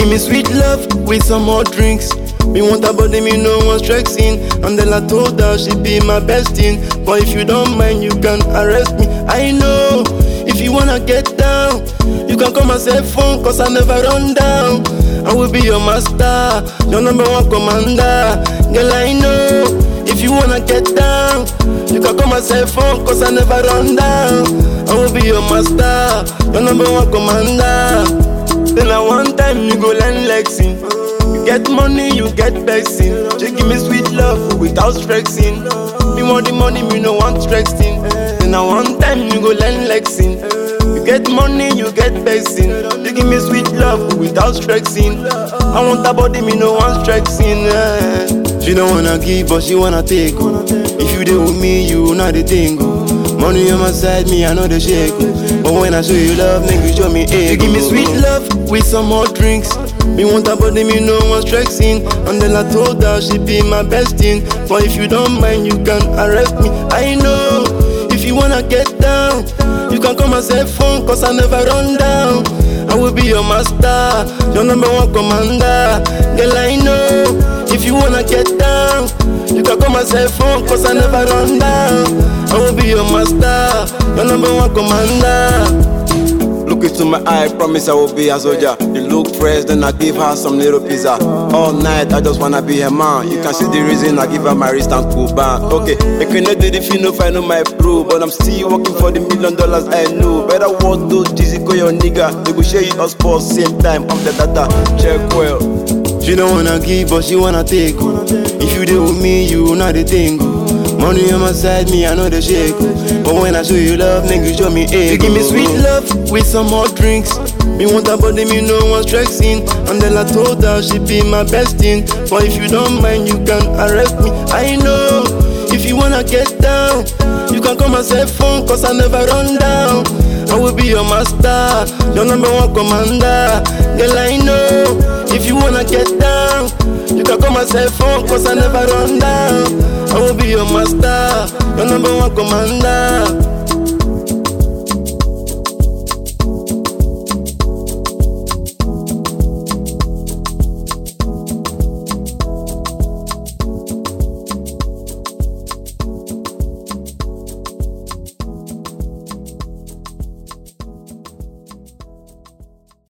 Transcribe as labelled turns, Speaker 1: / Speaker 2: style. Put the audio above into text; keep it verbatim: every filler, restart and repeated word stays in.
Speaker 1: me sweet love with some more drinks. Me want her body, me no one stressing. And then I told her she be my best thing. But if you don't mind, you can arrest me. I know, if you wanna get down, you can call my cell phone, cause I never run down. I will be your master, your number one commander. Girl, I know, if you wanna get down, you can call my cell phone, cause I never run down. I will be your master, your number one commander. Then at one time you go learn Lexing. You get money, you get vexing. Just give me sweet love without stressing. Me want the money, me no want stressing. Then at one time you go learn Lexing. You get money, you get vexing. Just give me sweet love without stressing. I want that body, me no want stressing. She don't wanna give, but she wanna take. If you deal with me, you know the thing. Money on my side, me I know the shake. But when I show you love, make you show me egg. You give me sweet love with some more drinks. Me want her body, me no one stressing. And then I told her she be my best thing. But if you don't mind, you can arrest me. I know, if you wanna get down, you can call my cell phone, cause I never run down. I will be your master, your number one commander. Girl, I know, if you wanna get down, you can call my cell phone, cause I never run down. I will be your master, your number one commander.
Speaker 2: Look into my eye, promise I will be a soldier. You look fresh, then I give her some little pizza. All night, I just wanna be her man. You can see the reason I give her my wrist and cool band. Okay, I cannot do the feel, no find know my proof. But I'm still working for the million dollars I know. Better work those Jeezy, call your nigga. They go share you us for same time. I'm the data, check well.
Speaker 1: She don't wanna give, but she wanna take. If you deal with me, you know the thing. Money on my side, me I know the shake. But when I show you love, make you show me egg. You give me sweet love with some more drinks. Me want her body, me no one stressing. And then I told her she be my best thing. But if you don't mind, you can arrest me. I know, if you wanna get down, you can call my cell phone, cause I never run down. I will be your master, your number one commander. Girl, I know, if you wanna get down, you can call my cell phone, cause I never run down. I will be your master, your number one commander.